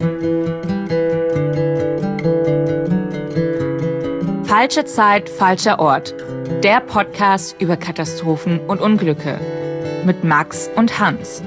Falsche Zeit, falscher Ort. Der Podcast über Katastrophen und Unglücke. Mit Max und Hans.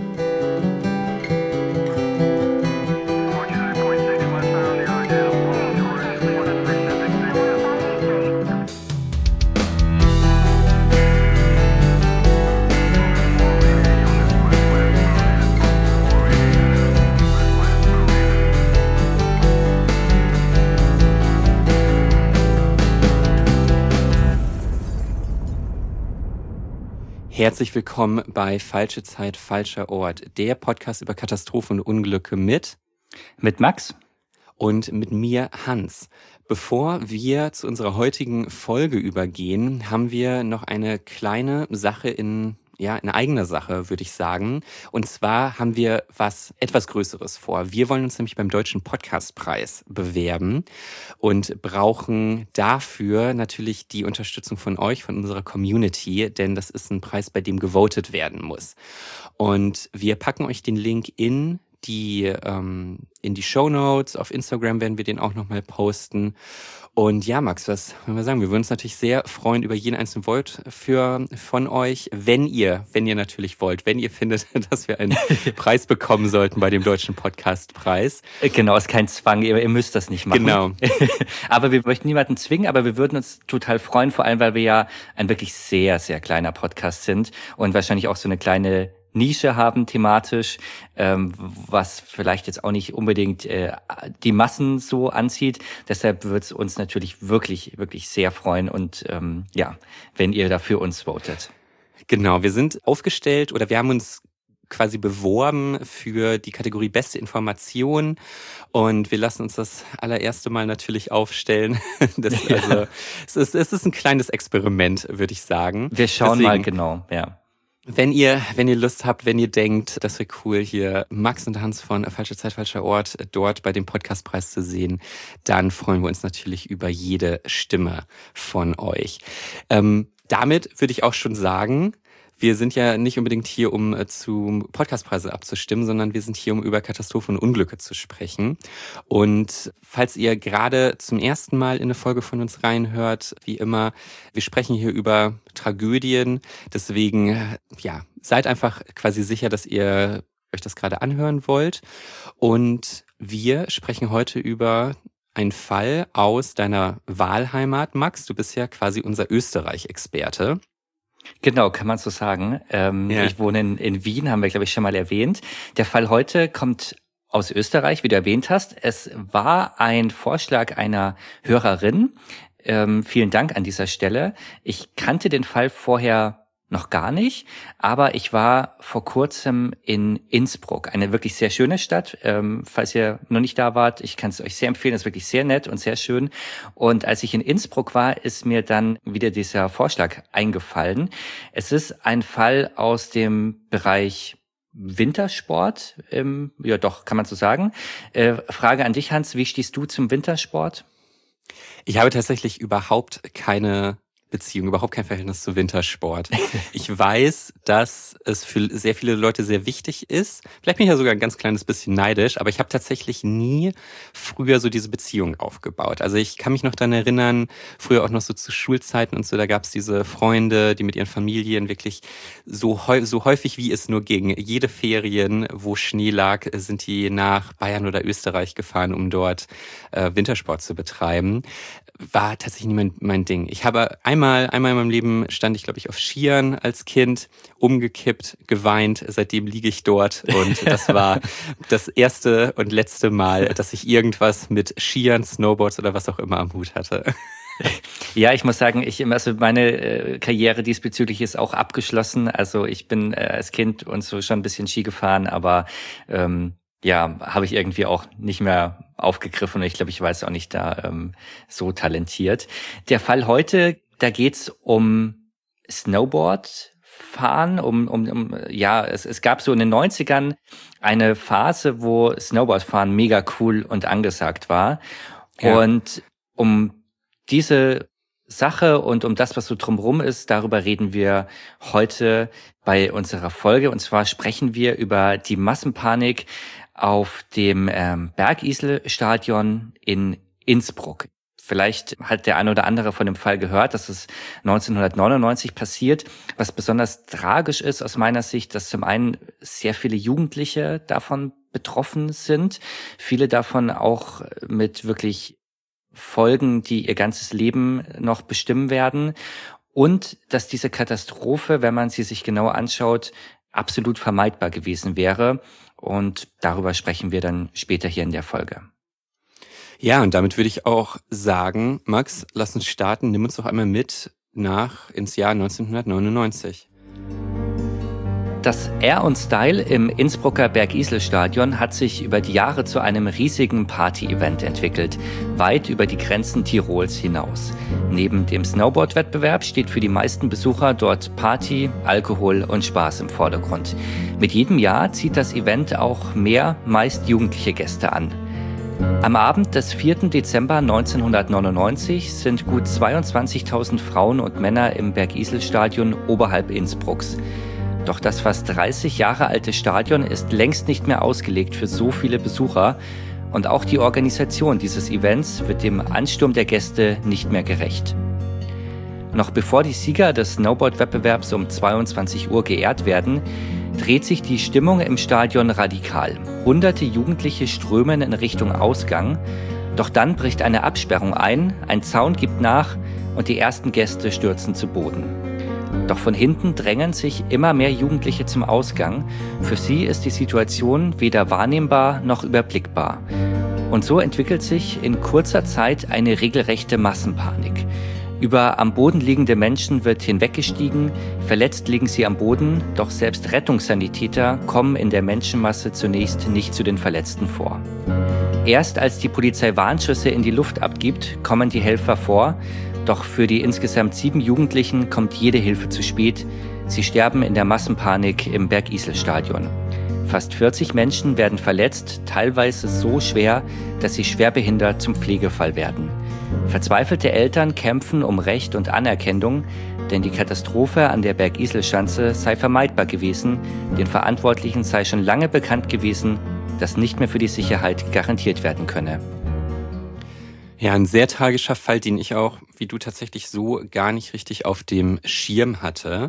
Herzlich willkommen bei Falsche Zeit, falscher Ort, der Podcast über Katastrophen und Unglücke mit Max und mit mir, Hans. Bevor wir zu unserer heutigen Folge übergehen, haben wir noch eine kleine Sache in eigener Sache, würde ich sagen. Und zwar haben wir was etwas Größeres vor. Wir wollen uns nämlich beim Deutschen Podcastpreis bewerben und brauchen dafür natürlich die Unterstützung von euch, von unserer Community, denn das ist ein Preis, bei dem gewotet werden muss. Und wir packen euch den Link in die Shownotes. Auf Instagram werden wir den auch nochmal posten. Und ja, Max, was wollen wir sagen? Wir würden uns natürlich sehr freuen über jeden einzelnen Vote von euch, wenn ihr natürlich wollt, wenn ihr findet, dass wir einen Preis bekommen sollten bei dem Deutschen Podcastpreis. Genau, ist kein Zwang, ihr müsst das nicht machen. Genau. Aber wir möchten niemanden zwingen, aber wir würden uns total freuen, vor allem, weil wir ja ein wirklich sehr, sehr kleiner Podcast sind und wahrscheinlich auch so eine kleine Nische haben thematisch, was vielleicht jetzt auch nicht unbedingt die Massen so anzieht. Deshalb wird es uns natürlich wirklich, wirklich sehr freuen und wenn ihr da für uns votet. Genau, wir sind aufgestellt oder wir haben uns quasi beworben für die Kategorie Beste Information und wir lassen uns das allererste Mal natürlich aufstellen. Es ist ein kleines Experiment, würde ich sagen. Wir schauen mal genau, ja. Wenn ihr Lust habt, wenn ihr denkt, das wäre cool, hier Max und Hans von Falsche Zeit, falscher Ort dort bei dem Podcastpreis zu sehen, dann freuen wir uns natürlich über jede Stimme von euch. Damit würde ich auch schon sagen, wir sind ja nicht unbedingt hier, um zu Podcastpreise abzustimmen, sondern wir sind hier, um über Katastrophen und Unglücke zu sprechen. Und falls ihr gerade zum ersten Mal in eine Folge von uns reinhört, wie immer, wir sprechen hier über Tragödien. Deswegen, seid einfach quasi sicher, dass ihr euch das gerade anhören wollt. Und wir sprechen heute über einen Fall aus deiner Wahlheimat, Max. Du bist ja quasi unser Österreich-Experte. Genau, kann man so sagen. Ich wohne in Wien, haben wir, glaube ich, schon mal erwähnt. Der Fall heute kommt aus Österreich, wie du erwähnt hast. Es war ein Vorschlag einer Hörerin. Vielen Dank an dieser Stelle. Ich kannte den Fall vorher noch gar nicht, aber ich war vor kurzem in Innsbruck, eine wirklich sehr schöne Stadt. Falls ihr noch nicht da wart, ich kann es euch sehr empfehlen, es ist wirklich sehr nett und sehr schön. Und als ich in Innsbruck war, ist mir dann wieder dieser Vorschlag eingefallen. Es ist ein Fall aus dem Bereich Wintersport, kann man so sagen. Frage an dich, Hans, wie stehst du zum Wintersport? Ich habe tatsächlich überhaupt keine Beziehung, überhaupt kein Verhältnis zu Wintersport. Ich weiß, dass es für sehr viele Leute sehr wichtig ist. Vielleicht bin ich ja sogar ein ganz kleines bisschen neidisch, aber ich habe tatsächlich nie früher so diese Beziehung aufgebaut. Also ich kann mich noch daran erinnern, früher auch noch so zu Schulzeiten und so, da gab es diese Freunde, die mit ihren Familien wirklich so häufig wie es nur ging, jede Ferien, wo Schnee lag, sind die nach Bayern oder Österreich gefahren, um dort Wintersport zu betreiben. War tatsächlich nie mein Ding. Ich habe einmal in meinem Leben stand ich, glaube ich, auf Skiern als Kind, umgekippt, geweint. Seitdem liege ich dort und das war das erste und letzte Mal, dass ich irgendwas mit Skiern, Snowboards oder was auch immer am Hut hatte. Ja, ich muss sagen, meine Karriere diesbezüglich ist auch abgeschlossen. Also ich bin als Kind und so schon ein bisschen Ski gefahren, aber habe ich irgendwie auch nicht mehr aufgegriffen und ich glaube, ich war jetzt auch nicht da so talentiert. Der Fall heute, da geht's um Snowboardfahren, es gab so in den 90ern eine Phase, wo Snowboardfahren mega cool und angesagt war. Ja. Und um diese Sache und um das, was so drumherum ist, darüber reden wir heute bei unserer Folge. Und zwar sprechen wir über die Massenpanik auf dem Bergisel-Stadion in Innsbruck. Vielleicht hat der ein oder andere von dem Fall gehört, dass es 1999 passiert. Was besonders tragisch ist aus meiner Sicht, dass zum einen sehr viele Jugendliche davon betroffen sind. Viele davon auch mit wirklich Folgen, die ihr ganzes Leben noch bestimmen werden. Und dass diese Katastrophe, wenn man sie sich genau anschaut, absolut vermeidbar gewesen wäre. Und darüber sprechen wir dann später hier in der Folge. Ja, und damit würde ich auch sagen, Max, lass uns starten. Nimm uns doch einmal mit ins Jahr 1999. Das Air und Style im Innsbrucker Bergisel-Stadion hat sich über die Jahre zu einem riesigen Party-Event entwickelt, weit über die Grenzen Tirols hinaus. Neben dem Snowboard-Wettbewerb steht für die meisten Besucher dort Party, Alkohol und Spaß im Vordergrund. Mit jedem Jahr zieht das Event auch mehr, meist jugendliche Gäste an. Am Abend des 4. Dezember 1999 sind gut 22.000 Frauen und Männer im Bergisel-Stadion oberhalb Innsbrucks. Doch das fast 30 Jahre alte Stadion ist längst nicht mehr ausgelegt für so viele Besucher und auch die Organisation dieses Events wird dem Ansturm der Gäste nicht mehr gerecht. Noch bevor die Sieger des Snowboard-Wettbewerbs um 22 Uhr geehrt werden, dreht sich die Stimmung im Stadion radikal. Hunderte Jugendliche strömen in Richtung Ausgang, doch dann bricht eine Absperrung ein Zaun gibt nach und die ersten Gäste stürzen zu Boden. Doch von hinten drängen sich immer mehr Jugendliche zum Ausgang. Für sie ist die Situation weder wahrnehmbar noch überblickbar. Und so entwickelt sich in kurzer Zeit eine regelrechte Massenpanik. Über am Boden liegende Menschen wird hinweggestiegen, verletzt liegen sie am Boden, doch selbst Rettungssanitäter kommen in der Menschenmasse zunächst nicht zu den Verletzten vor. Erst als die Polizei Warnschüsse in die Luft abgibt, kommen die Helfer vor, doch für die insgesamt 7 Jugendlichen kommt jede Hilfe zu spät. Sie sterben in der Massenpanik im Bergisel-Stadion. Fast 40 Menschen werden verletzt, teilweise so schwer, dass sie schwerbehindert zum Pflegefall werden. Verzweifelte Eltern kämpfen um Recht und Anerkennung, denn die Katastrophe an der Bergisel-Schanze sei vermeidbar gewesen, den Verantwortlichen sei schon lange bekannt gewesen, dass nicht mehr für die Sicherheit garantiert werden könne. Ja, ein sehr tragischer Fall, den ich auch, wie du, tatsächlich so gar nicht richtig auf dem Schirm hatte.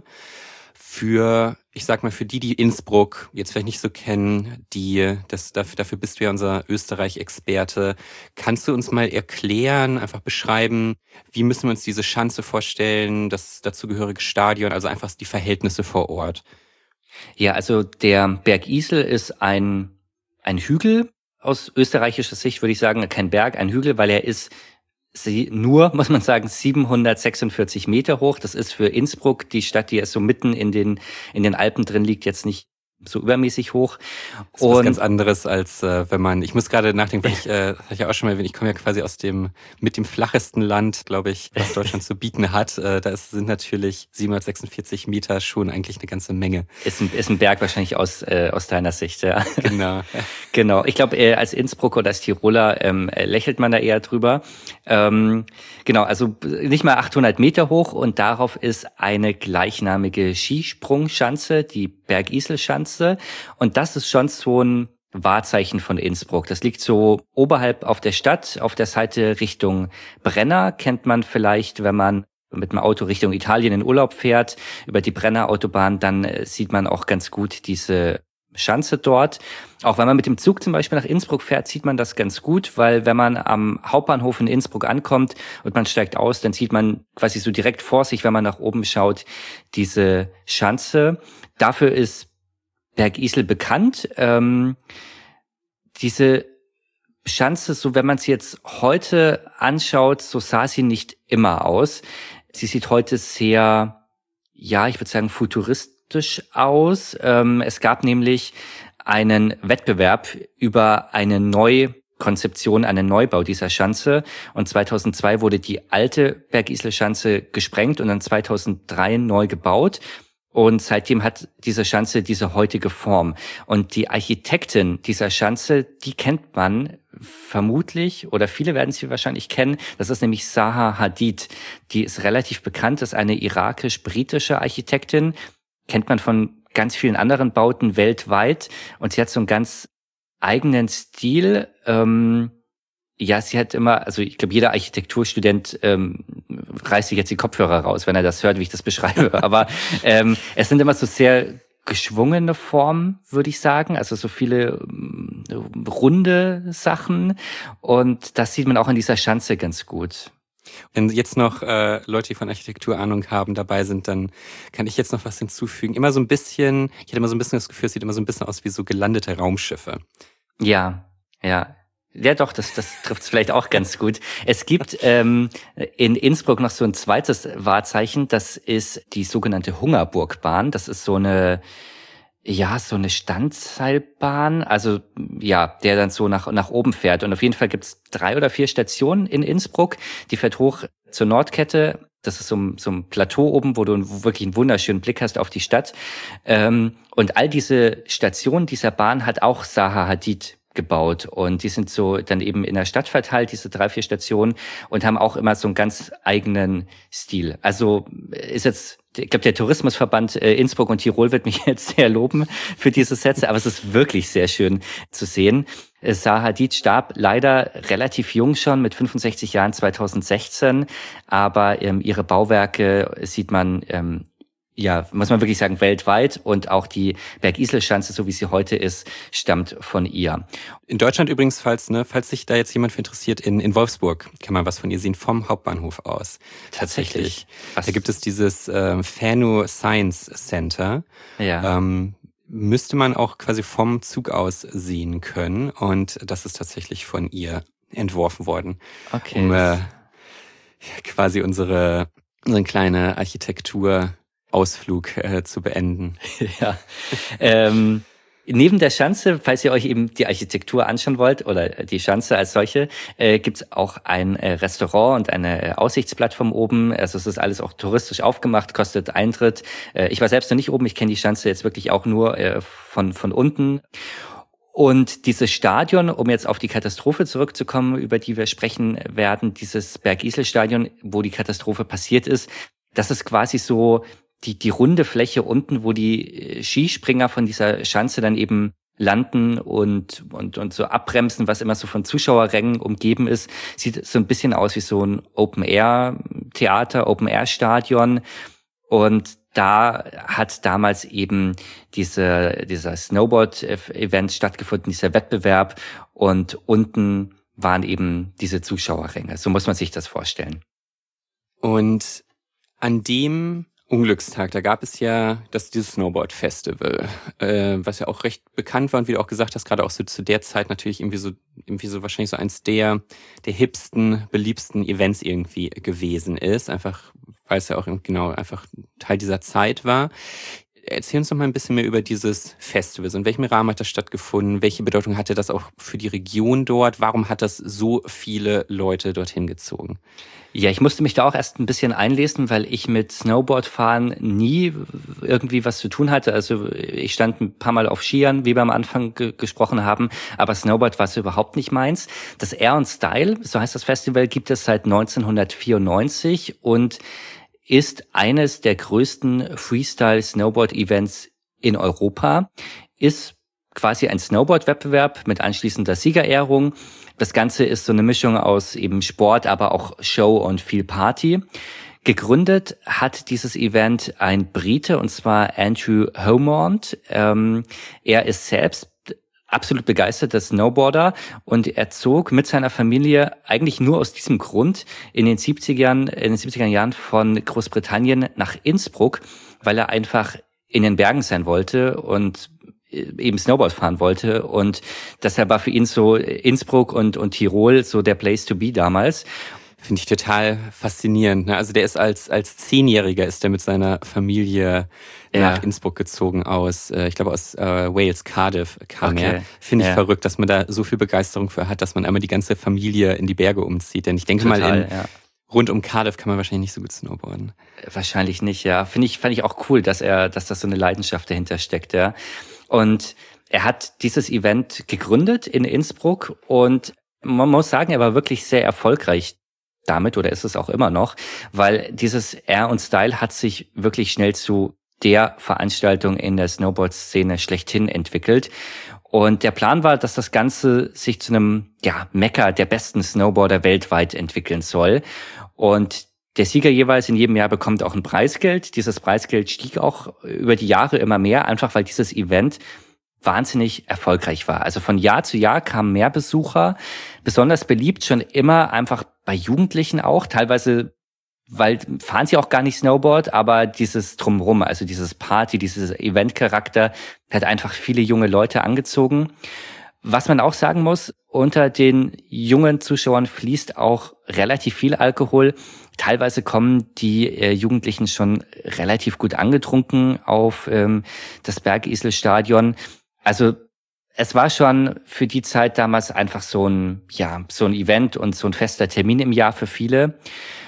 Für die Innsbruck jetzt vielleicht nicht so kennen, dafür bist du ja unser Österreich-Experte. Kannst du uns mal erklären, einfach beschreiben, wie müssen wir uns diese Schanze vorstellen, das dazugehörige Stadion, also einfach die Verhältnisse vor Ort? Ja, also der Bergisel ist ein Hügel. Aus österreichischer Sicht würde ich sagen, kein Berg, ein Hügel, weil er ist nur, muss man sagen, 746 Meter hoch. Das ist für Innsbruck, die Stadt, die ja so mitten in den Alpen drin liegt, jetzt nicht so übermäßig hoch. Das ist was ganz anderes, als ich muss gerade nachdenken, weil ich hatte ja auch schon mal erwähnt, ich komme ja quasi mit dem flachesten Land, glaube ich, was Deutschland zu bieten hat. Sind natürlich 746 Meter schon eigentlich eine ganze Menge. Ist ein Berg wahrscheinlich aus deiner Sicht, ja. Genau. Genau. Ich glaube, als Innsbrucker oder als Tiroler lächelt man da eher drüber. Genau, also nicht mal 800 Meter hoch und darauf ist eine gleichnamige Skisprungschanze, die Bergisel-Schanze. Und das ist schon so ein Wahrzeichen von Innsbruck. Das liegt so oberhalb auf der Stadt, auf der Seite Richtung Brenner. Kennt man vielleicht, wenn man mit dem Auto Richtung Italien in Urlaub fährt, über die Brenner Autobahn, dann sieht man auch ganz gut diese Schanze dort. Auch wenn man mit dem Zug zum Beispiel nach Innsbruck fährt, sieht man das ganz gut, weil wenn man am Hauptbahnhof in Innsbruck ankommt und man steigt aus, dann sieht man quasi so direkt vor sich, wenn man nach oben schaut, diese Schanze. Dafür ist Bergisel bekannt. Diese Schanze, so wenn man sie jetzt heute anschaut, so sah sie nicht immer aus. Sie sieht heute sehr, ja, ich würde sagen, futuristisch aus. Es gab nämlich einen Wettbewerb über eine Neukonzeption, einen Neubau dieser Schanze. Und 2002 wurde die alte Bergisel-Schanze gesprengt und dann 2003 neu gebaut. Und seitdem hat diese Schanze diese heutige Form. Und die Architektin dieser Schanze, die kennt man vermutlich, oder viele werden sie wahrscheinlich kennen. Das ist nämlich Zaha Hadid. Die ist relativ bekannt, ist eine irakisch-britische Architektin. Kennt man von ganz vielen anderen Bauten weltweit. Und sie hat so ein ganz eigenen Stil. Ja, sie hat immer, also ich glaube, jeder Architekturstudent reißt sich jetzt die Kopfhörer raus, wenn er das hört, wie ich das beschreibe. Aber es sind immer so sehr geschwungene Formen, würde ich sagen. Also so viele runde Sachen. Und das sieht man auch in dieser Schanze ganz gut. Wenn jetzt noch Leute, die von Architektur Ahnung haben, dabei sind, dann kann ich jetzt noch was hinzufügen. Ich hatte immer so ein bisschen das Gefühl, es sieht immer so ein bisschen aus wie so gelandete Raumschiffe. Ja. Ja doch, das trifft es vielleicht auch ganz gut. Es gibt in Innsbruck noch so ein zweites Wahrzeichen, das ist die sogenannte Hungerburgbahn. Das ist so eine Standseilbahn, also ja, der dann so nach oben fährt. Und auf jeden Fall gibt's 3 oder 4 Stationen in Innsbruck. Die fährt hoch zur Nordkette. Das ist so ein Plateau oben, wo du wirklich einen wunderschönen Blick hast auf die Stadt. Und all diese Stationen dieser Bahn hat auch Zaha Hadid gebaut und die sind so dann eben in der Stadt verteilt, diese 3, 4 Stationen, und haben auch immer so einen ganz eigenen Stil. Also ist jetzt, ich glaube, der Tourismusverband Innsbruck und Tirol wird mich jetzt sehr loben für diese Sätze, aber es ist wirklich sehr schön zu sehen. Zaha Hadid starb leider relativ jung schon, mit 65 Jahren 2016, aber ihre Bauwerke sieht man muss man wirklich sagen, weltweit, und auch die Bergisel-Schanze, so wie sie heute ist, stammt von ihr. In Deutschland übrigens, falls sich da jetzt jemand für interessiert, in Wolfsburg kann man was von ihr sehen, vom Hauptbahnhof aus. Tatsächlich. Da gibt es dieses Fano Science Center. Ja. Müsste man auch quasi vom Zug aus sehen können, und das ist tatsächlich von ihr entworfen worden. Okay. Um quasi unseren kleine Architektur-Ausflug zu beenden. Ja. Neben der Schanze, falls ihr euch eben die Architektur anschauen wollt oder die Schanze als solche, gibt's auch ein Restaurant und eine Aussichtsplattform oben. Also es ist alles auch touristisch aufgemacht, kostet Eintritt. Ich war selbst noch nicht oben, ich kenne die Schanze jetzt wirklich auch nur von unten. Und dieses Stadion, um jetzt auf die Katastrophe zurückzukommen, über die wir sprechen werden, dieses Bergisel-Stadion, wo die Katastrophe passiert ist, das ist quasi so die runde Fläche unten, wo die Skispringer von dieser Schanze dann eben landen und so abbremsen, was immer so von Zuschauerrängen umgeben ist. Sieht so ein bisschen aus wie so ein Open-Air-Theater, Open-Air-Stadion. Und da hat damals eben dieser Snowboard-Event stattgefunden, dieser Wettbewerb. Und unten waren eben diese Zuschauerränge. So muss man sich das vorstellen. Und an dem Unglückstag, da gab es ja dieses Snowboard-Festival, was ja auch recht bekannt war und wie du auch gesagt hast, gerade auch so zu der Zeit natürlich irgendwie so wahrscheinlich so eins der hipsten, beliebsten Events irgendwie gewesen ist, einfach weil es ja auch genau einfach Teil dieser Zeit war. Erzähl uns noch mal ein bisschen mehr über dieses Festival. In welchem Rahmen hat das stattgefunden? Welche Bedeutung hatte das auch für die Region dort? Warum hat das so viele Leute dorthin gezogen? Ja, ich musste mich da auch erst ein bisschen einlesen, weil ich mit Snowboardfahren nie irgendwie was zu tun hatte. Also ich stand ein paar Mal auf Skiern, wie wir am Anfang gesprochen haben, aber Snowboard war so überhaupt nicht meins. Das Air on Style, so heißt das Festival, gibt es seit 1994 und ist eines der größten Freestyle-Snowboard-Events in Europa, ist quasi ein Snowboard-Wettbewerb mit anschließender Siegerehrung. Das Ganze ist so eine Mischung aus eben Sport, aber auch Show und viel Party. Gegründet hat dieses Event ein Brite, und zwar Andrew Homond. Er ist selbst absolut begeisterter Snowboarder und er zog mit seiner Familie eigentlich nur aus diesem Grund in den 70er Jahren von Großbritannien nach Innsbruck, weil er einfach in den Bergen sein wollte und eben Snowboard fahren wollte, und deshalb war für ihn so Innsbruck und Tirol so der Place to be damals. Finde ich total faszinierend. Also der ist als 10-Jähriger ist der mit seiner Familie nach Innsbruck gezogen aus, ich glaube aus Wales, Cardiff kam er. Finde ich verrückt, dass man da so viel Begeisterung für hat, dass man einmal die ganze Familie in die Berge umzieht. Denn ich denke rund um Cardiff kann man wahrscheinlich nicht so gut snowboarden. Wahrscheinlich nicht, ja. Fand ich auch cool, dass das so eine Leidenschaft dahinter steckt, ja. Und er hat dieses Event gegründet in Innsbruck und man muss sagen, er war wirklich sehr erfolgreich damit, oder ist es auch immer noch, weil dieses Air und Style hat sich wirklich schnell zu der Veranstaltung in der Snowboard-Szene schlechthin entwickelt. Und der Plan war, dass das Ganze sich zu einem Mekka der besten Snowboarder weltweit entwickeln soll. Und der Sieger jeweils in jedem Jahr bekommt auch ein Preisgeld. Dieses Preisgeld stieg auch über die Jahre immer mehr, einfach weil dieses Event wahnsinnig erfolgreich war. Also von Jahr zu Jahr kamen mehr Besucher, besonders beliebt schon immer einfach bei Jugendlichen auch, teilweise, weil fahren sie auch gar nicht Snowboard, aber dieses Drumherum, also dieses Party, dieses Event-Charakter hat einfach viele junge Leute angezogen. Was man auch sagen muss, unter den jungen Zuschauern fließt auch relativ viel Alkohol. Teilweise kommen die Jugendlichen schon relativ gut angetrunken auf das Bergiselstadion. Also es war schon für die Zeit damals einfach so ein Event und so ein fester Termin im Jahr für viele.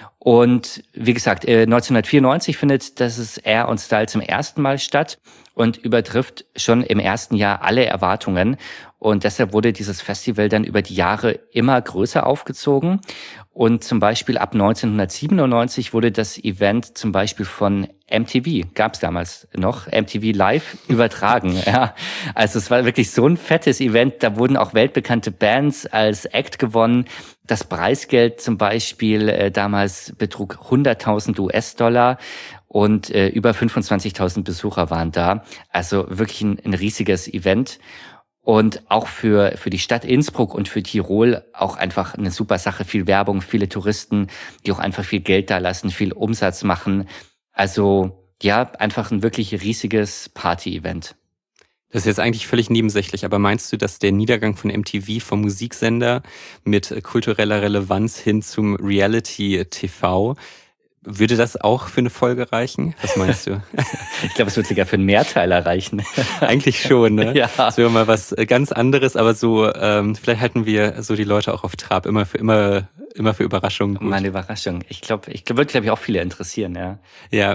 Und wie gesagt, 1994 findet das Air on Style zum ersten Mal statt und übertrifft schon im ersten Jahr alle Erwartungen. Und deshalb wurde dieses Festival dann über die Jahre immer größer aufgezogen. Und zum Beispiel ab 1997 wurde das Event zum Beispiel von MTV, gab es damals noch, MTV Live übertragen. Ja, also es war wirklich so ein fettes Event. Da wurden auch weltbekannte Bands als Act gewonnen. Das Preisgeld zum Beispiel damals betrug 100.000 US-Dollar und über 25.000 Besucher waren da. Also wirklich ein riesiges Event. Und auch für die Stadt Innsbruck und für Tirol auch einfach eine super Sache. Viel Werbung, viele Touristen, die auch einfach viel Geld da lassen, viel Umsatz machen. Also ja, einfach ein wirklich riesiges Party-Event. Das ist jetzt eigentlich völlig nebensächlich, aber meinst du, dass der Niedergang von MTV vom Musiksender mit kultureller Relevanz hin zum Reality-TV, würde das auch für eine Folge reichen? Was meinst du? Ich glaube, es wird sogar für einen Mehrteiler reichen. Eigentlich schon, ne? Ja. Das wäre mal was ganz anderes, aber so, vielleicht halten wir so die Leute auch auf Trab, immer für Überraschungen. Gut. Meine Überraschung. Ich glaube, wird, glaube ich, auch viele interessieren, ja. Ja,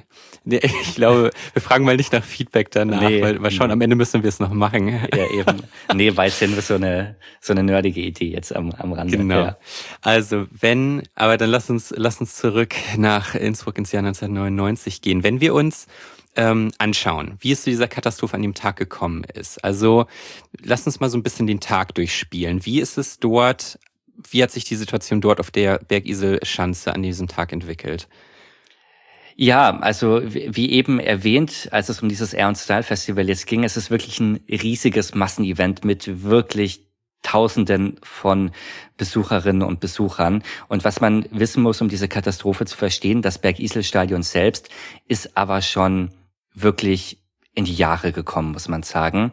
ich glaube, wir fragen mal nicht nach Feedback danach, weil schon am Ende müssen wir es noch machen. Ja, eben. Nee, weil es ja nur so eine nerdige Idee jetzt am Rande. Genau. Ja. Also aber dann lass uns zurück nach Innsbruck ins Jahr 1999 gehen. Wenn wir uns anschauen, wie es zu dieser Katastrophe an dem Tag gekommen ist. Also lass uns mal so ein bisschen den Tag durchspielen. Wie ist es dort? Wie hat sich die Situation dort auf der Bergiselschanze an diesem Tag entwickelt? Ja, also wie eben erwähnt, als es um dieses Air on Style Festival jetzt ging, es ist wirklich ein riesiges Massenevent mit wirklich Tausenden von Besucherinnen und Besuchern. Und was man wissen muss, um diese Katastrophe zu verstehen, das Bergiselstadion selbst ist aber schon wirklich in die Jahre gekommen, muss man sagen.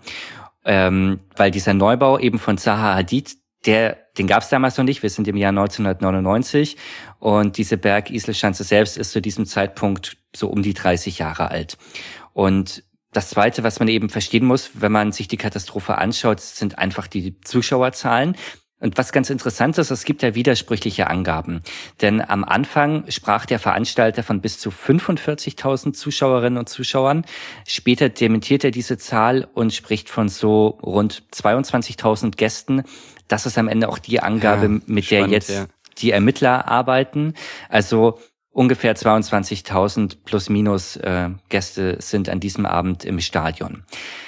Weil dieser Neubau eben von Zaha Hadid, den gab es damals noch nicht. Wir sind im Jahr 1999 und diese Bergiselschanze selbst ist zu diesem Zeitpunkt so um die 30 Jahre alt. Und das Zweite, was man eben verstehen muss, wenn man sich die Katastrophe anschaut, sind einfach die Zuschauerzahlen. Und was ganz interessant ist, es gibt ja widersprüchliche Angaben. Denn am Anfang sprach der Veranstalter von bis zu 45.000 Zuschauerinnen und Zuschauern. Später dementiert er diese Zahl und spricht von so rund 22.000 Gästen. Das ist am Ende auch die Angabe, mit der jetzt die Ermittler arbeiten. Also ungefähr 22.000 plus minus Gäste sind an diesem Abend im Stadion.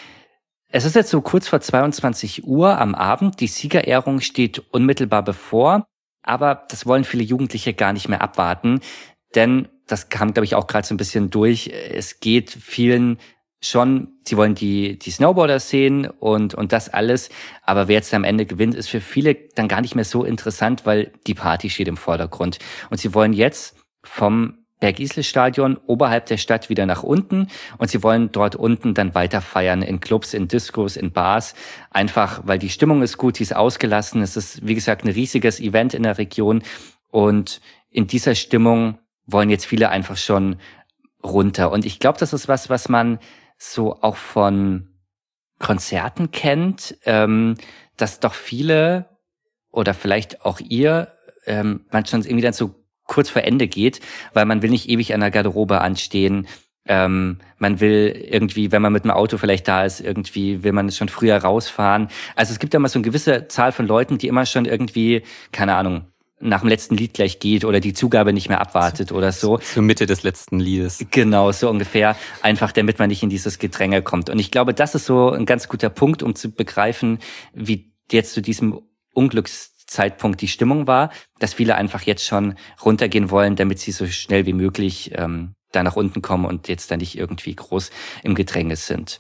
Es ist jetzt so kurz vor 22 Uhr am Abend. Die Siegerehrung steht unmittelbar bevor. Aber das wollen viele Jugendliche gar nicht mehr abwarten. Denn das kam, glaube ich, auch gerade so ein bisschen durch. Es geht vielen schon, sie wollen die Snowboarder sehen und das alles. Aber wer jetzt am Ende gewinnt, ist für viele dann gar nicht mehr so interessant, weil die Party steht im Vordergrund. Und sie wollen jetzt vom Bergiselstadion oberhalb der Stadt wieder nach unten und sie wollen dort unten dann weiter feiern in Clubs, in Discos, in Bars, einfach weil die Stimmung ist gut, sie ist ausgelassen, es ist wie gesagt ein riesiges Event in der Region und in dieser Stimmung wollen jetzt viele einfach schon runter und ich glaube, das ist was man so auch von Konzerten kennt, dass doch viele oder vielleicht auch ihr man schon irgendwie dann so kurz vor Ende geht, weil man will nicht ewig an der Garderobe anstehen. Man will irgendwie, wenn man mit dem Auto vielleicht da ist, irgendwie will man schon früher rausfahren. Also es gibt ja immer so eine gewisse Zahl von Leuten, die immer schon irgendwie, keine Ahnung, nach dem letzten Lied gleich geht oder die Zugabe nicht mehr abwartet oder so. Zur Mitte des letzten Liedes. Genau, so ungefähr. Einfach, damit man nicht in dieses Gedränge kommt. Und ich glaube, das ist so ein ganz guter Punkt, um zu begreifen, wie jetzt zu diesem Unglückszeitpunkt die Stimmung war, dass viele einfach jetzt schon runtergehen wollen, damit sie so schnell wie möglich da nach unten kommen und jetzt da nicht irgendwie groß im Gedrängnis sind.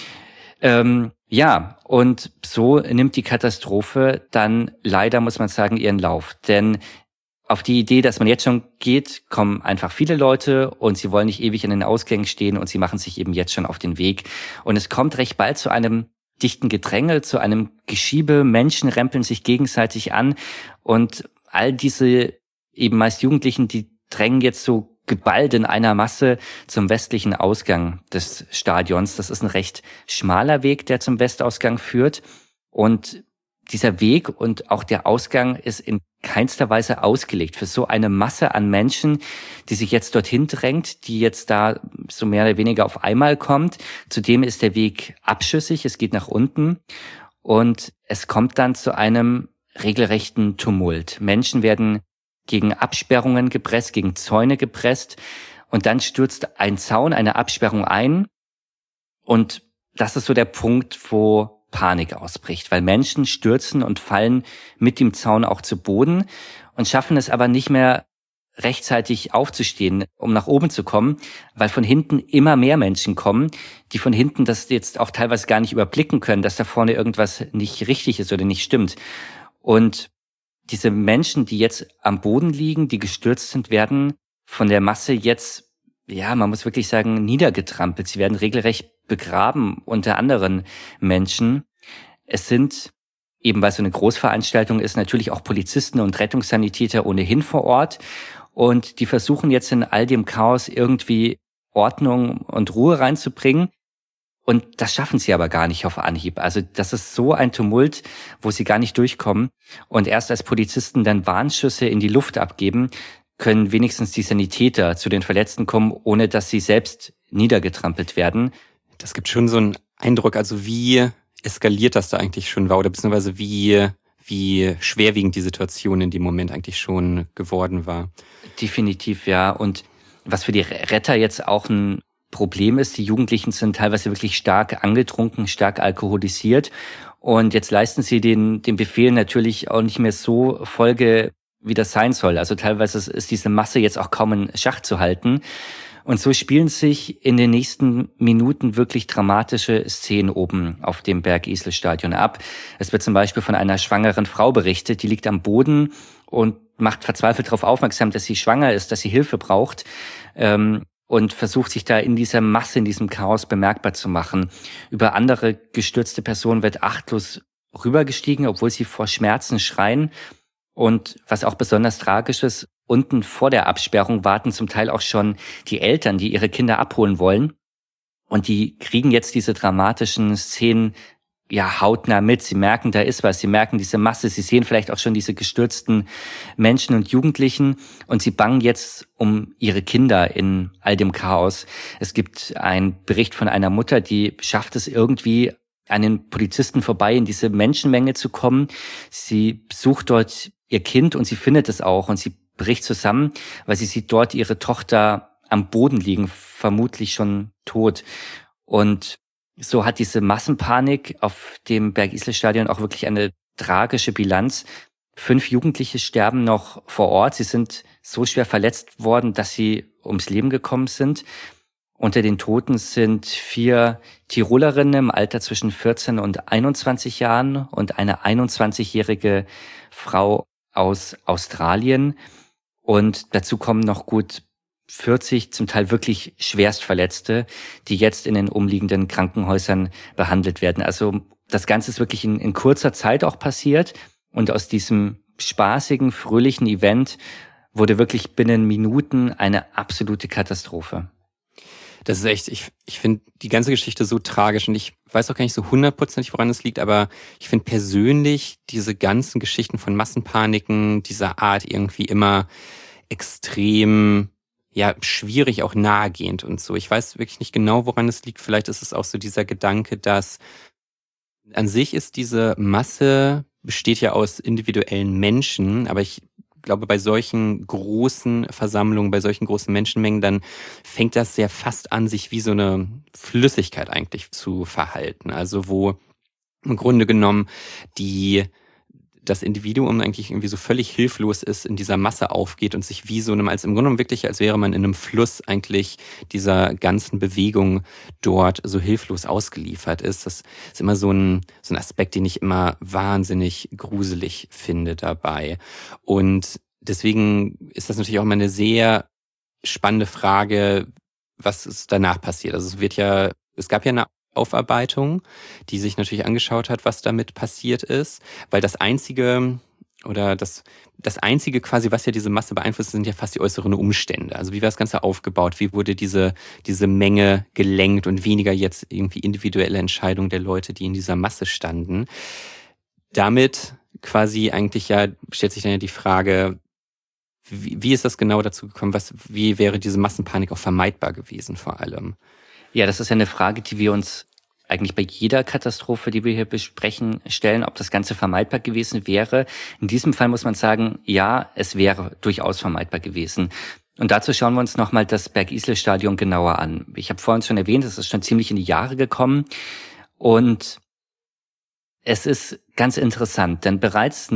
Ja, und so nimmt die Katastrophe dann leider, muss man sagen, ihren Lauf. Denn auf die Idee, dass man jetzt schon geht, kommen einfach viele Leute und sie wollen nicht ewig in den Ausgängen stehen und sie machen sich eben jetzt schon auf den Weg. Und es kommt recht bald zu einem dichten Gedränge, zu einem Geschiebe. Menschen rempeln sich gegenseitig an und all diese eben meist Jugendlichen, die drängen jetzt so geballt in einer Masse zum westlichen Ausgang des Stadions. Das ist ein recht schmaler Weg, der zum Westausgang führt. Und dieser Weg und auch der Ausgang ist in keinster Weise ausgelegt für so eine Masse an Menschen, die sich jetzt dorthin drängt, die jetzt da so mehr oder weniger auf einmal kommt. Zudem ist der Weg abschüssig, es geht nach unten und es kommt dann zu einem regelrechten Tumult. Menschen werden gegen Absperrungen gepresst, gegen Zäune gepresst und dann stürzt ein Zaun, eine Absperrung ein und das ist so der Punkt, wo Panik ausbricht, weil Menschen stürzen und fallen mit dem Zaun auch zu Boden und schaffen es aber nicht mehr rechtzeitig aufzustehen, um nach oben zu kommen, weil von hinten immer mehr Menschen kommen, die von hinten das jetzt auch teilweise gar nicht überblicken können, dass da vorne irgendwas nicht richtig ist oder nicht stimmt. Und diese Menschen, die jetzt am Boden liegen, die gestürzt sind, werden von der Masse jetzt, ja, man muss wirklich sagen, niedergetrampelt. Sie werden regelrecht begraben unter anderen Menschen. Es sind, eben weil es so eine Großveranstaltung ist, natürlich auch Polizisten und Rettungssanitäter ohnehin vor Ort. Und die versuchen jetzt in all dem Chaos irgendwie Ordnung und Ruhe reinzubringen. Und das schaffen sie aber gar nicht auf Anhieb. Also das ist so ein Tumult, wo sie gar nicht durchkommen. Und erst als Polizisten dann Warnschüsse in die Luft abgeben, können wenigstens die Sanitäter zu den Verletzten kommen, ohne dass sie selbst niedergetrampelt werden. Das gibt schon so einen Eindruck, also wie eskaliert das da eigentlich schon war oder beziehungsweise wie schwerwiegend die Situation in dem Moment eigentlich schon geworden war. Definitiv, ja. Und was für die Retter jetzt auch ein Problem ist, die Jugendlichen sind teilweise wirklich stark angetrunken, stark alkoholisiert und jetzt leisten sie den Befehl natürlich auch nicht mehr so Folge, wie das sein soll. Also teilweise ist diese Masse jetzt auch kaum in Schach zu halten. Und so spielen sich in den nächsten Minuten wirklich dramatische Szenen oben auf dem Bergisel-Stadion ab. Es wird zum Beispiel von einer schwangeren Frau berichtet, die liegt am Boden und macht verzweifelt darauf aufmerksam, dass sie schwanger ist, dass sie Hilfe braucht. Und versucht sich da in dieser Masse, in diesem Chaos bemerkbar zu machen. Über andere gestürzte Personen wird achtlos rübergestiegen, obwohl sie vor Schmerzen schreien. Und was auch besonders tragisch ist, unten vor der Absperrung warten zum Teil auch schon die Eltern, die ihre Kinder abholen wollen. Und die kriegen jetzt diese dramatischen Szenen ja hautnah mit. Sie merken, da ist was. Sie merken diese Masse. Sie sehen vielleicht auch schon diese gestürzten Menschen und Jugendlichen. Und sie bangen jetzt um ihre Kinder in all dem Chaos. Es gibt einen Bericht von einer Mutter, die schafft es irgendwie, an den Polizisten vorbei in diese Menschenmenge zu kommen. Sie sucht dort ihr Kind und sie findet es auch. Und sie bricht zusammen, weil sie sieht dort ihre Tochter am Boden liegen, vermutlich schon tot. Und so hat diese Massenpanik auf dem Bergisel-Stadion auch wirklich eine tragische Bilanz. 5 Jugendliche sterben noch vor Ort. Sie sind so schwer verletzt worden, dass sie ums Leben gekommen sind. Unter den Toten sind 4 Tirolerinnen im Alter zwischen 14 und 21 Jahren und eine 21-jährige Frau aus Australien. Und dazu kommen noch gut 40 zum Teil wirklich Schwerstverletzte, die jetzt in den umliegenden Krankenhäusern behandelt werden. Also das Ganze ist wirklich in kurzer Zeit auch passiert. Und aus diesem spaßigen, fröhlichen Event wurde wirklich binnen Minuten eine absolute Katastrophe. Das ist echt, ich finde die ganze Geschichte so tragisch und ich weiß auch gar nicht so 100%, woran es liegt, aber ich finde persönlich diese ganzen Geschichten von Massenpaniken dieser Art irgendwie immer extrem, ja, schwierig, auch nahegehend und so. Ich weiß wirklich nicht genau, woran es liegt. Vielleicht ist es auch so dieser Gedanke, dass an sich ist diese Masse, besteht ja aus individuellen Menschen, aber ich glaube, bei solchen großen Versammlungen, bei solchen großen Menschenmengen, dann fängt das ja fast an, sich wie so eine Flüssigkeit eigentlich zu verhalten. Also wo im Grunde genommen das Individuum eigentlich irgendwie so völlig hilflos ist, in dieser Masse aufgeht und sich wie so einem, als im Grunde genommen wirklich, als wäre man in einem Fluss eigentlich dieser ganzen Bewegung dort so hilflos ausgeliefert ist. Das ist immer so ein Aspekt, den ich immer wahnsinnig gruselig finde dabei. Und deswegen ist das natürlich auch immer eine sehr spannende Frage, was ist danach passiert. Also es gab ja eine Aufarbeitung, die sich natürlich angeschaut hat, was damit passiert ist, weil das Einzige quasi, was ja diese Masse beeinflusst, sind ja fast die äußeren Umstände. Also wie war das Ganze aufgebaut? Wie wurde diese Menge gelenkt und weniger jetzt irgendwie individuelle Entscheidungen der Leute, die in dieser Masse standen? Damit quasi eigentlich stellt sich dann ja die Frage, wie ist das genau dazu gekommen? Wie wäre diese Massenpanik auch vermeidbar gewesen vor allem? Ja, das ist ja eine Frage, die wir uns eigentlich bei jeder Katastrophe, die wir hier besprechen, stellen, ob das Ganze vermeidbar gewesen wäre. In diesem Fall muss man sagen, ja, es wäre durchaus vermeidbar gewesen. Und dazu schauen wir uns nochmal das Bergisel-Stadion genauer an. Ich habe vorhin schon erwähnt, es ist schon ziemlich in die Jahre gekommen. Und es ist ganz interessant, denn bereits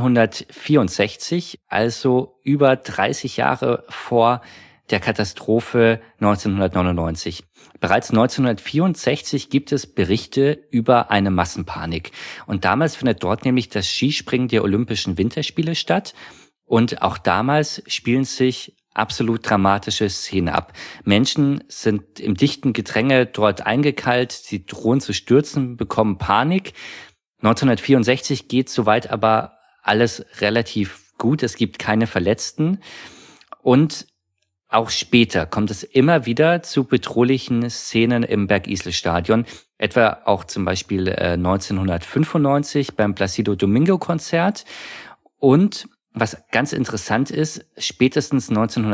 1964, also über 30 Jahre vor der Katastrophe 1999. Bereits 1964 gibt es Berichte über eine Massenpanik. Und damals findet dort nämlich das Skispringen der Olympischen Winterspiele statt. Und auch damals spielen sich absolut dramatische Szenen ab. Menschen sind im dichten Gedränge dort eingekeilt, sie drohen zu stürzen, bekommen Panik. 1964 geht soweit aber alles relativ gut. Es gibt keine Verletzten. Und auch später kommt es immer wieder zu bedrohlichen Szenen im Bergisel-Stadion, etwa auch zum Beispiel 1995 beim Placido Domingo-Konzert. Und was ganz interessant ist, spätestens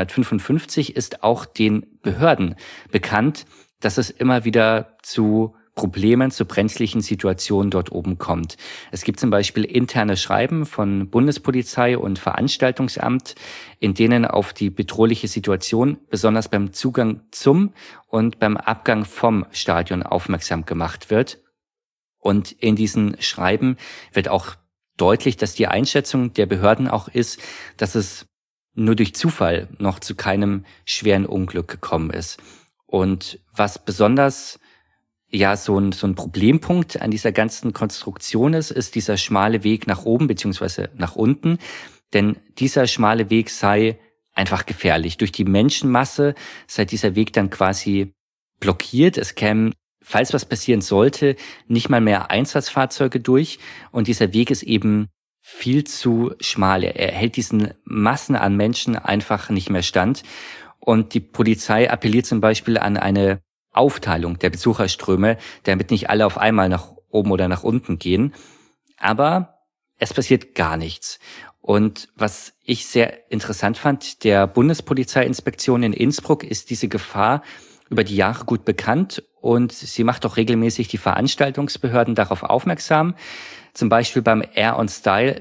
1955 ist auch den Behörden bekannt, dass es immer wieder zu Problemen, zu brenzlichen Situationen dort oben kommt. Es gibt zum Beispiel interne Schreiben von Bundespolizei und Veranstaltungsamt, in denen auf die bedrohliche Situation besonders beim Zugang zum und beim Abgang vom Stadion aufmerksam gemacht wird. Und in diesen Schreiben wird auch deutlich, dass die Einschätzung der Behörden auch ist, dass es nur durch Zufall noch zu keinem schweren Unglück gekommen ist. Und was besonders so ein Problempunkt an dieser ganzen Konstruktion ist dieser schmale Weg nach oben beziehungsweise nach unten. Denn dieser schmale Weg sei einfach gefährlich. Durch die Menschenmasse sei dieser Weg dann quasi blockiert. Es kämen, falls was passieren sollte, nicht mal mehr Einsatzfahrzeuge durch. Und dieser Weg ist eben viel zu schmal. Er hält diesen Massen an Menschen einfach nicht mehr stand. Und die Polizei appelliert zum Beispiel an eine Aufteilung der Besucherströme, damit nicht alle auf einmal nach oben oder nach unten gehen. Aber es passiert gar nichts. Und was ich sehr interessant fand, der Bundespolizeiinspektion in Innsbruck ist diese Gefahr über die Jahre gut bekannt und sie macht auch regelmäßig die Veranstaltungsbehörden darauf aufmerksam. Zum Beispiel beim Air on Style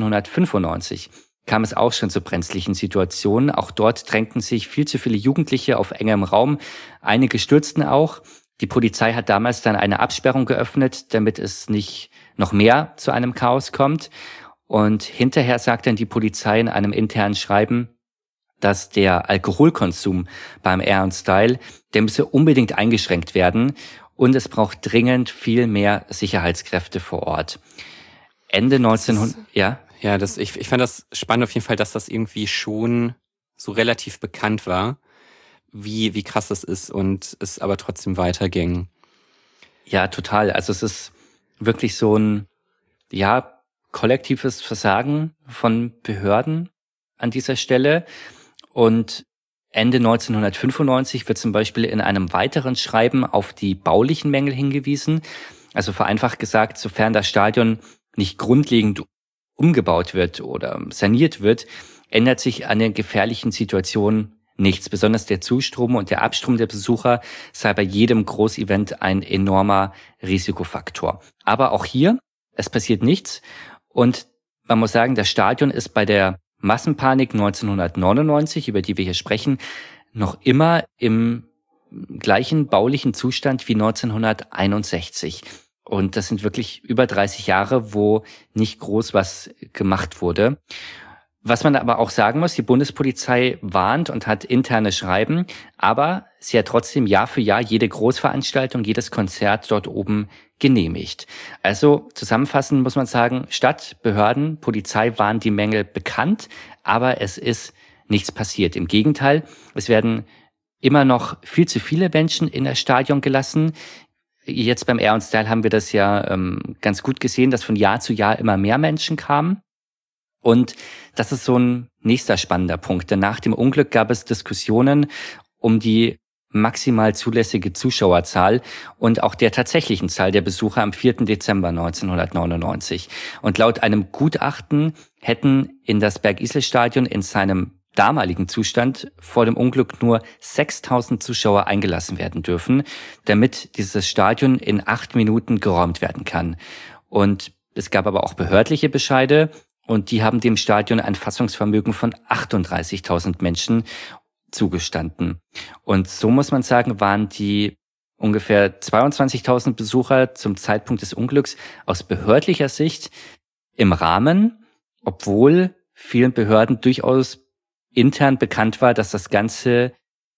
1995 kam es auch schon zu brenzlichen Situationen. Auch dort drängten sich viel zu viele Jugendliche auf engem Raum. Einige stürzten auch. Die Polizei hat damals dann eine Absperrung geöffnet, damit es nicht noch mehr zu einem Chaos kommt. Und hinterher sagt dann die Polizei in einem internen Schreiben, dass der Alkoholkonsum beim Air on Style, der müsse unbedingt eingeschränkt werden und es braucht dringend viel mehr Sicherheitskräfte vor Ort. Ende 1900, ja? Ja, ich fand das spannend auf jeden Fall, dass das irgendwie schon so relativ bekannt war, wie krass das ist und es aber trotzdem weiterging. Ja, total. Also es ist wirklich so ein, kollektives Versagen von Behörden an dieser Stelle. Und Ende 1995 wird zum Beispiel in einem weiteren Schreiben auf die baulichen Mängel hingewiesen. Also vereinfacht gesagt, sofern das Stadion nicht grundlegend umgebaut wird oder saniert wird, ändert sich an den gefährlichen Situationen nichts. Besonders der Zustrom und der Abstrom der Besucher sei bei jedem Großevent ein enormer Risikofaktor. Aber auch hier, es passiert nichts und man muss sagen, das Stadion ist bei der Massenpanik 1999, über die wir hier sprechen, noch immer im gleichen baulichen Zustand wie 1961. Und das sind wirklich über 30 Jahre, wo nicht groß was gemacht wurde. Was man aber auch sagen muss, die Bundespolizei warnt und hat interne Schreiben, aber sie hat trotzdem Jahr für Jahr jede Großveranstaltung, jedes Konzert dort oben genehmigt. Also zusammenfassend muss man sagen, Stadt, Behörden, Polizei waren die Mängel bekannt, aber es ist nichts passiert. Im Gegenteil, es werden immer noch viel zu viele Menschen in das Stadion gelassen. Jetzt beim Air und Style haben wir das ja ganz gut gesehen, dass von Jahr zu Jahr immer mehr Menschen kamen. Und das ist so ein nächster spannender Punkt. Denn nach dem Unglück gab es Diskussionen um die maximal zulässige Zuschauerzahl und auch der tatsächlichen Zahl der Besucher am 4. Dezember 1999. Und laut einem Gutachten hätten in das Bergisel-Stadion in seinem damaligen Zustand vor dem Unglück nur 6.000 Zuschauer eingelassen werden dürfen, damit dieses Stadion in 8 Minuten geräumt werden kann. Und es gab aber auch behördliche Bescheide, und die haben dem Stadion ein Fassungsvermögen von 38.000 Menschen zugestanden. Und so muss man sagen, waren die ungefähr 22.000 Besucher zum Zeitpunkt des Unglücks aus behördlicher Sicht im Rahmen, obwohl vielen Behörden durchaus intern bekannt war, dass das Ganze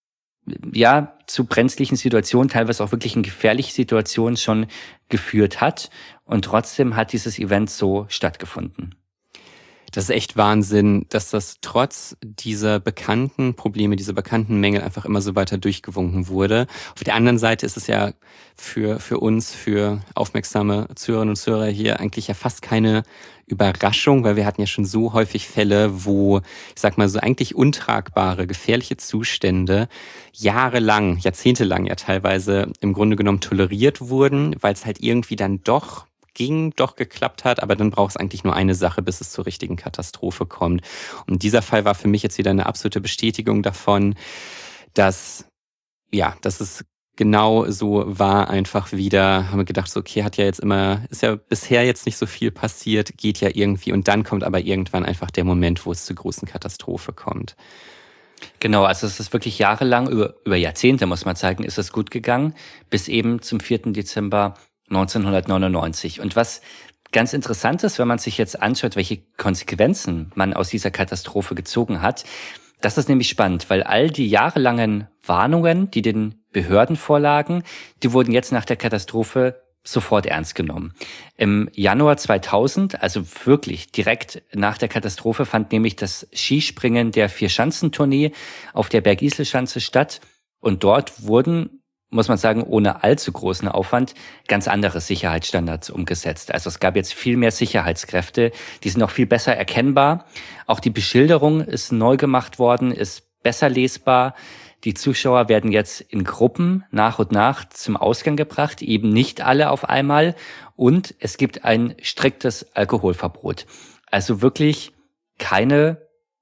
ja zu brenzlichen Situationen, teilweise auch wirklich in gefährliche Situationen schon geführt hat. Und trotzdem hat dieses Event so stattgefunden. Das ist echt Wahnsinn, dass das trotz dieser bekannten Probleme, dieser bekannten Mängel einfach immer so weiter durchgewunken wurde. Auf der anderen Seite ist es ja für uns, für aufmerksame Zuhörerinnen und Zuhörer hier eigentlich ja fast keine Überraschung, weil wir hatten ja schon so häufig Fälle, wo, ich sag mal, so eigentlich untragbare, gefährliche Zustände jahrelang, jahrzehntelang ja teilweise im Grunde genommen toleriert wurden, weil es halt irgendwie dann doch geklappt hat, aber dann braucht es eigentlich nur eine Sache, bis es zur richtigen Katastrophe kommt. Und dieser Fall war für mich jetzt wieder eine absolute Bestätigung davon, dass es genau so war, einfach wieder, haben wir gedacht, so okay, ist ja bisher jetzt nicht so viel passiert, geht ja irgendwie, und dann kommt aber irgendwann einfach der Moment, wo es zur großen Katastrophe kommt. Genau, also es ist wirklich jahrelang, über Jahrzehnte muss man sagen, ist es gut gegangen, bis eben zum 4. Dezember 1999. Und was ganz interessant ist, wenn man sich jetzt anschaut, welche Konsequenzen man aus dieser Katastrophe gezogen hat, das ist nämlich spannend, weil all die jahrelangen Warnungen, die den Behörden vorlagen, die wurden jetzt nach der Katastrophe sofort ernst genommen. Im Januar 2000, also wirklich direkt nach der Katastrophe, fand nämlich das Skispringen der Vierschanzentournee auf der Bergiselschanze statt. Und dort wurden, muss man sagen, ohne allzu großen Aufwand ganz andere Sicherheitsstandards umgesetzt. Also es gab jetzt viel mehr Sicherheitskräfte, die sind noch viel besser erkennbar. Auch die Beschilderung ist neu gemacht worden, ist besser lesbar. Die Zuschauer werden jetzt in Gruppen nach und nach zum Ausgang gebracht, eben nicht alle auf einmal. Und es gibt ein striktes Alkoholverbot. Also wirklich keine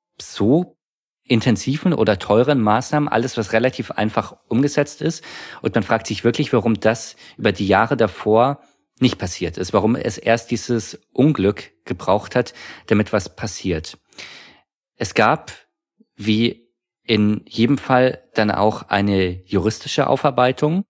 so intensiven oder teuren Maßnahmen, alles, was relativ einfach umgesetzt ist. Und man fragt sich wirklich, warum das über die Jahre davor nicht passiert ist, warum es erst dieses Unglück gebraucht hat, damit was passiert. Es gab, wie in jedem Fall, dann auch eine juristische Aufarbeitung.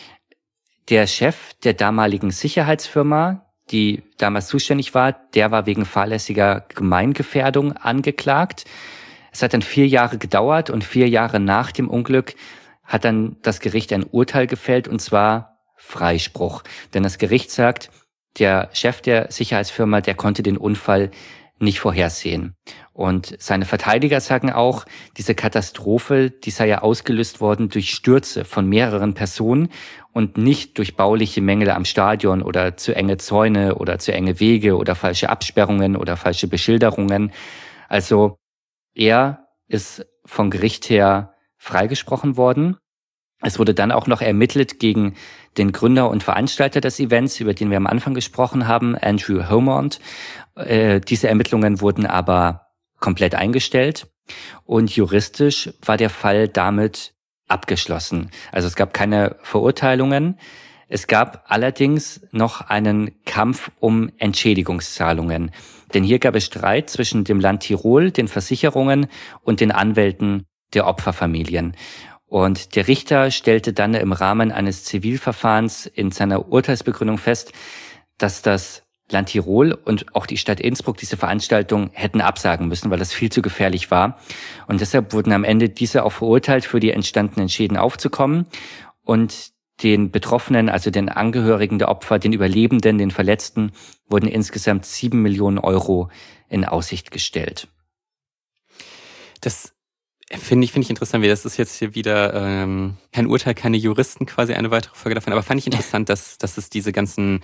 Der Chef der damaligen Sicherheitsfirma, die damals zuständig war, der war wegen fahrlässiger Gemeingefährdung angeklagt. Es hat dann 4 Jahre gedauert und 4 Jahre nach dem Unglück hat dann das Gericht ein Urteil gefällt, und zwar Freispruch. Denn das Gericht sagt, der Chef der Sicherheitsfirma, der konnte den Unfall nicht vorhersehen. Und seine Verteidiger sagen auch, diese Katastrophe, die sei ja ausgelöst worden durch Stürze von mehreren Personen und nicht durch bauliche Mängel am Stadion oder zu enge Zäune oder zu enge Wege oder falsche Absperrungen oder falsche Beschilderungen. Also er ist vom Gericht her freigesprochen worden. Es wurde dann auch noch ermittelt gegen den Gründer und Veranstalter des Events, über den wir am Anfang gesprochen haben, Andrew Haumont. Diese Ermittlungen wurden aber komplett eingestellt und juristisch war der Fall damit abgeschlossen. Also es gab keine Verurteilungen. Es gab allerdings noch einen Kampf um Entschädigungszahlungen. Denn hier gab es Streit zwischen dem Land Tirol, den Versicherungen und den Anwälten der Opferfamilien. Und der Richter stellte dann im Rahmen eines Zivilverfahrens in seiner Urteilsbegründung fest, dass das Land Tirol und auch die Stadt Innsbruck diese Veranstaltung hätten absagen müssen, weil das viel zu gefährlich war. Und deshalb wurden am Ende diese auch verurteilt, für die entstandenen Schäden aufzukommen und den Betroffenen, also den Angehörigen der Opfer, den Überlebenden, den Verletzten, wurden insgesamt 7 Millionen Euro in Aussicht gestellt. Das finde ich interessant, wie das ist jetzt hier wieder kein Urteil, keine Juristen, quasi eine weitere Folge davon. Aber fand ich interessant, dass es diese ganzen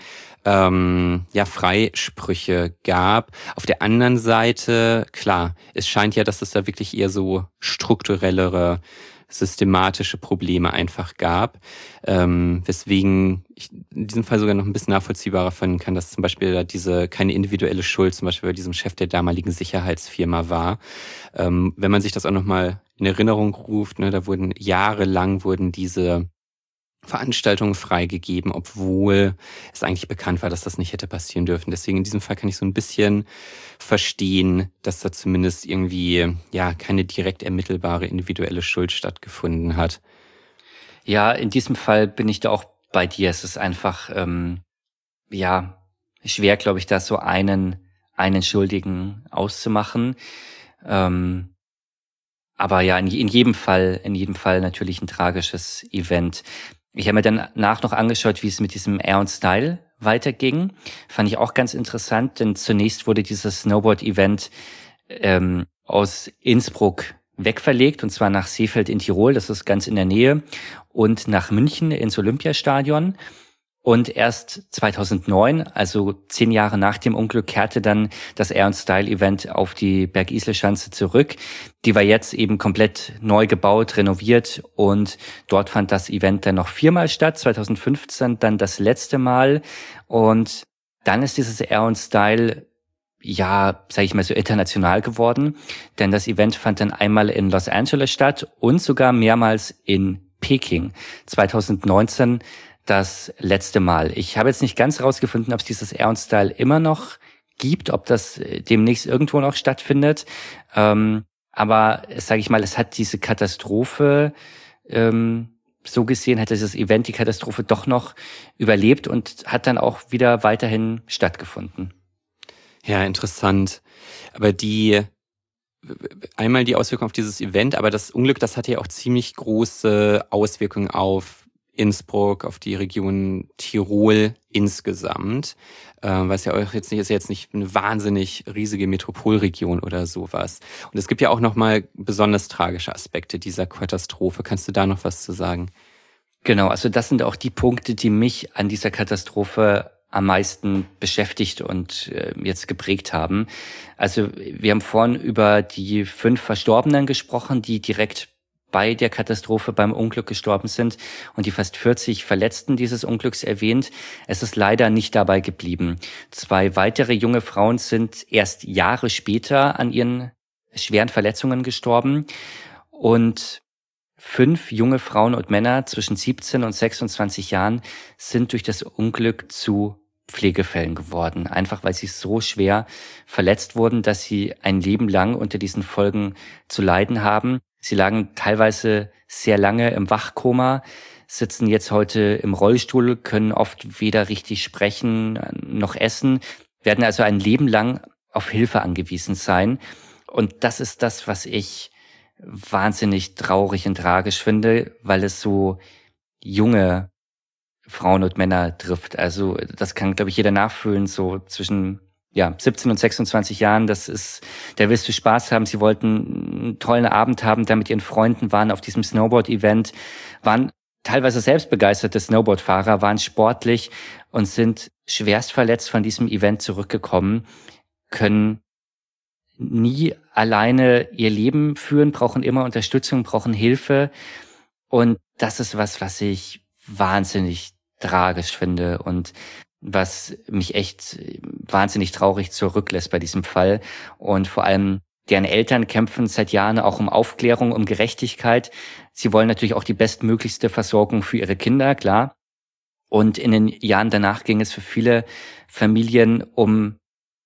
Freisprüche gab. Auf der anderen Seite, klar, es scheint ja, dass es da wirklich eher so strukturellere, systematische Probleme einfach gab, weswegen ich in diesem Fall sogar noch ein bisschen nachvollziehbarer finden kann, dass zum Beispiel da keine individuelle Schuld zum Beispiel bei diesem Chef der damaligen Sicherheitsfirma war. Wenn man sich das auch nochmal in Erinnerung ruft, ne, da wurden jahrelang diese Veranstaltungen freigegeben, obwohl es eigentlich bekannt war, dass das nicht hätte passieren dürfen. Deswegen in diesem Fall kann ich so ein bisschen verstehen, dass da zumindest irgendwie keine direkt ermittelbare individuelle Schuld stattgefunden hat. Ja, in diesem Fall bin ich da auch bei dir. Es ist einfach schwer, glaube ich, da so einen Schuldigen auszumachen. Aber ja, in jedem Fall natürlich ein tragisches Event. Ich habe mir danach noch angeschaut, wie es mit diesem Air und Style weiterging. Fand ich auch ganz interessant, denn zunächst wurde dieses Snowboard-Event aus Innsbruck wegverlegt, und zwar nach Seefeld in Tirol, das ist ganz in der Nähe, und nach München ins Olympiastadion. Und erst 2009, also 10 Jahre nach dem Unglück, kehrte dann das Air und Style Event auf die Bergisle-Schanze zurück. Die war jetzt eben komplett neu gebaut, renoviert, und dort fand das Event dann noch 4-mal statt. 2015 dann das letzte Mal, und dann ist dieses Air und Style sage ich mal so international geworden, denn das Event fand dann einmal in Los Angeles statt und sogar mehrmals in Peking. 2019 das letzte Mal. Ich habe jetzt nicht ganz rausgefunden, ob es dieses Air und Style immer noch gibt, ob das demnächst irgendwo noch stattfindet. Aber sage ich mal, es hat diese Katastrophe, so gesehen hat dieses Event die Katastrophe doch noch überlebt und hat dann auch wieder weiterhin stattgefunden. Ja, interessant. Aber einmal die Auswirkungen auf dieses Event, aber das Unglück, das hatte ja auch ziemlich große Auswirkungen auf Innsbruck, auf die Region Tirol insgesamt, weil es ja auch ist jetzt nicht eine wahnsinnig riesige Metropolregion oder sowas. Und es gibt ja auch nochmal besonders tragische Aspekte dieser Katastrophe. Kannst du da noch was zu sagen? Genau, also das sind auch die Punkte, die mich an dieser Katastrophe am meisten beschäftigt und jetzt geprägt haben. Also wir haben vorhin über die 5 Verstorbenen gesprochen, die direkt bei der Katastrophe, beim Unglück gestorben sind, und die fast 40 Verletzten dieses Unglücks erwähnt. Es ist leider nicht dabei geblieben. 2 weitere junge Frauen sind erst Jahre später an ihren schweren Verletzungen gestorben, und 5 junge Frauen und Männer zwischen 17 und 26 Jahren sind durch das Unglück zu Pflegefällen geworden, einfach weil sie so schwer verletzt wurden, dass sie ein Leben lang unter diesen Folgen zu leiden haben. Sie lagen teilweise sehr lange im Wachkoma, sitzen jetzt heute im Rollstuhl, können oft weder richtig sprechen noch essen, werden also ein Leben lang auf Hilfe angewiesen sein. Und das ist das, was ich wahnsinnig traurig und tragisch finde, weil es so junge Frauen und Männer trifft. Also das kann, glaube ich, jeder nachfühlen, so zwischen 17 und 26 Jahren. Da willst du Spaß haben. Sie wollten einen tollen Abend haben, da mit ihren Freunden, waren auf diesem Snowboard-Event, waren teilweise selbst begeisterte Snowboardfahrer, waren sportlich und sind schwerst verletzt von diesem Event zurückgekommen, können nie alleine ihr Leben führen, brauchen immer Unterstützung, brauchen Hilfe. Und das ist was ich wahnsinnig tragisch finde und was mich echt wahnsinnig traurig zurücklässt bei diesem Fall. Und vor allem deren Eltern kämpfen seit Jahren auch um Aufklärung, um Gerechtigkeit. Sie wollen natürlich auch die bestmöglichste Versorgung für ihre Kinder, klar. Und in den Jahren danach ging es für viele Familien um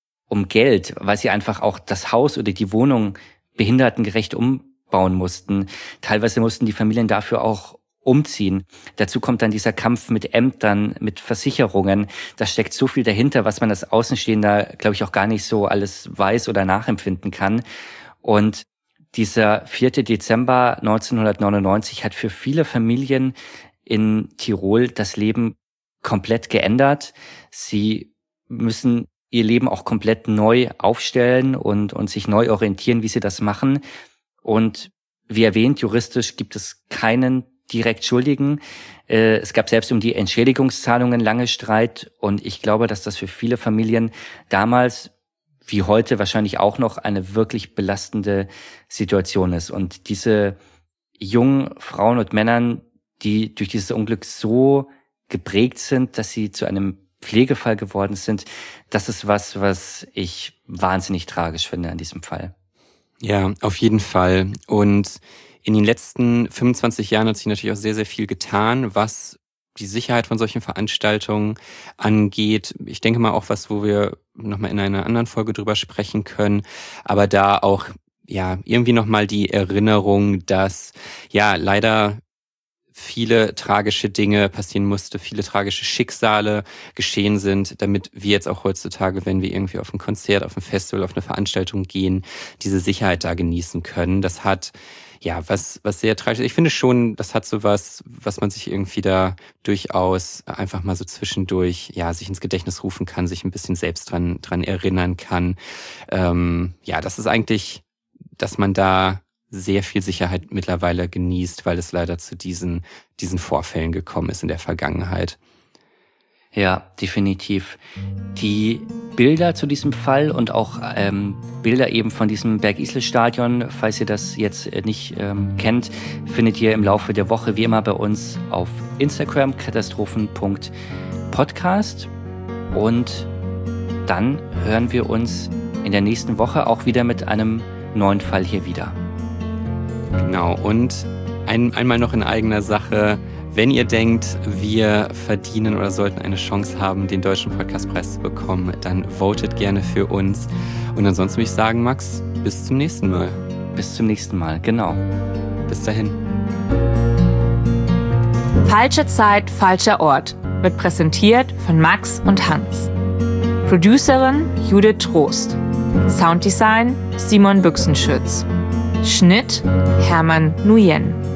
Geld, weil sie einfach auch das Haus oder die Wohnung behindertengerecht umbauen mussten. Teilweise mussten die Familien dafür auch umziehen. Dazu kommt dann dieser Kampf mit Ämtern, mit Versicherungen. Da steckt so viel dahinter, was man als Außenstehender, glaube ich, auch gar nicht so alles weiß oder nachempfinden kann. Und dieser 4. Dezember 1999 hat für viele Familien in Tirol das Leben komplett geändert. Sie müssen ihr Leben auch komplett neu aufstellen und sich neu orientieren, wie sie das machen. Und wie erwähnt, juristisch gibt es keinen direkt Schuldigen. Es gab selbst um die Entschädigungszahlungen lange Streit. Und ich glaube, dass das für viele Familien damals, wie heute wahrscheinlich auch noch, eine wirklich belastende Situation ist. Und diese jungen Frauen und Männern, die durch dieses Unglück so geprägt sind, dass sie zu einem Pflegefall geworden sind, das ist was ich wahnsinnig tragisch finde an diesem Fall. Ja, auf jeden Fall. Und in den letzten 25 Jahren hat sich natürlich auch sehr, sehr viel getan, was die Sicherheit von solchen Veranstaltungen angeht. Ich denke mal auch was, wo wir nochmal in einer anderen Folge drüber sprechen können. Aber da auch, ja, irgendwie nochmal die Erinnerung, dass, ja, leider viele tragische Dinge passieren musste, viele tragische Schicksale geschehen sind, damit wir jetzt auch heutzutage, wenn wir irgendwie auf ein Konzert, auf ein Festival, auf eine Veranstaltung gehen, diese Sicherheit da genießen können. Das hat, ja, was sehr tragisch ist. Ich finde schon, das hat so was man sich irgendwie da durchaus einfach mal so zwischendurch, ja, sich ins Gedächtnis rufen kann, sich ein bisschen selbst dran erinnern kann. Ja, das ist eigentlich, dass man da sehr viel Sicherheit mittlerweile genießt, weil es leider zu diesen Vorfällen gekommen ist in der Vergangenheit. Ja, definitiv. Die Bilder zu diesem Fall und auch Bilder eben von diesem Bergisel-Stadion, falls ihr das jetzt nicht kennt, findet ihr im Laufe der Woche wie immer bei uns auf Instagram katastrophen.podcast. Und dann hören wir uns in der nächsten Woche auch wieder mit einem neuen Fall hier wieder. Genau, und einmal noch in eigener Sache, wenn ihr denkt, wir verdienen oder sollten eine Chance haben, den Deutschen Podcastpreis zu bekommen, dann votet gerne für uns. Und ansonsten würde ich sagen, Max, bis zum nächsten Mal. Bis zum nächsten Mal, genau. Bis dahin. Falsche Zeit, falscher Ort wird präsentiert von Max und Hans. Producerin Judith Trost. Sounddesign Simon Büchsenschütz. Schnitt Hermann Nguyen.